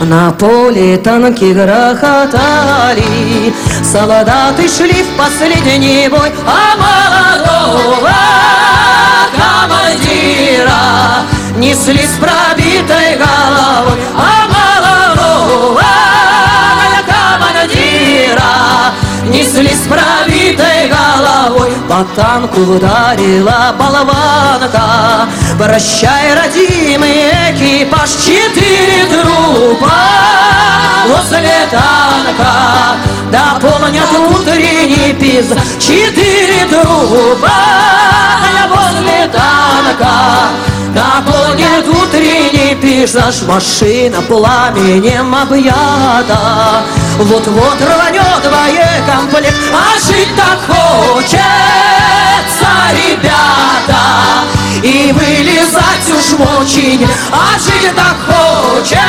На поле танки грохотали, солдаты шли в последний бой, а молодого командира несли с пробитой головой, а молодого командира несли с пробитой головой. По танку ударила болванка, прощай, родимый экипаж, 4 трупа возле танка дополнят утренний пейзаж. 4 трупа возле танка дополнят утренний пейзаж. Машина пламенем объята, вот-вот рванет боекомплект, а жить так хочется, ребята, и вылезать уж очень, а жить так хочется,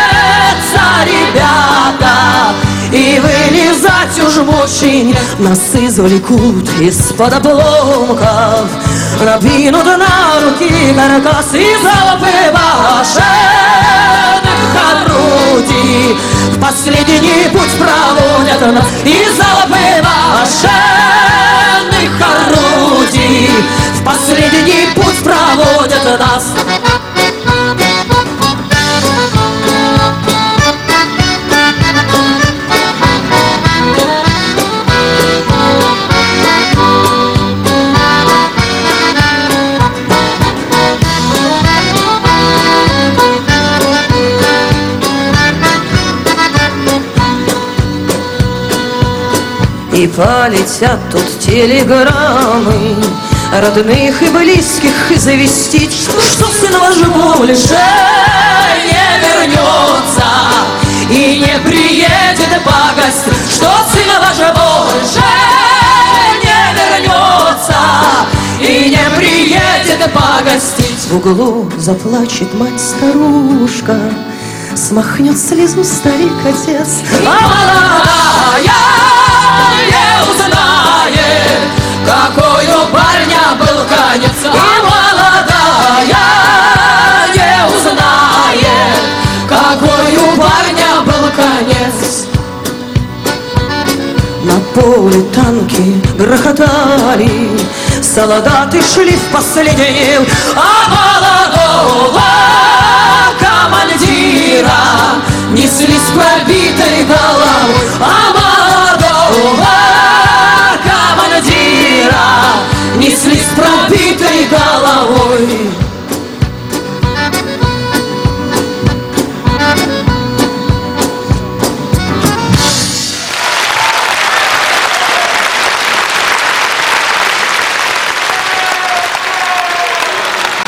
ребята, и вылезать уж очень. Нас извлекут из-под обломков, набинут на руки каркас и залпы башенных орудий в последний путь проводят нас, и залпы башенных орудий в последний путь проводят нас. И полетят тут телеграммы родных и близких известить, что сын ваш больше не вернется и не приедет погостить, что сын ваш больше не вернется и не приедет погостить. В углу заплачет мать-старушка, смахнет слезу старик-отец, а молодая не узнает, какой у парня был конец, и молодая не узнает, какой у парня был конец. На поле танки грохотали, солдаты шли в последний, а молодого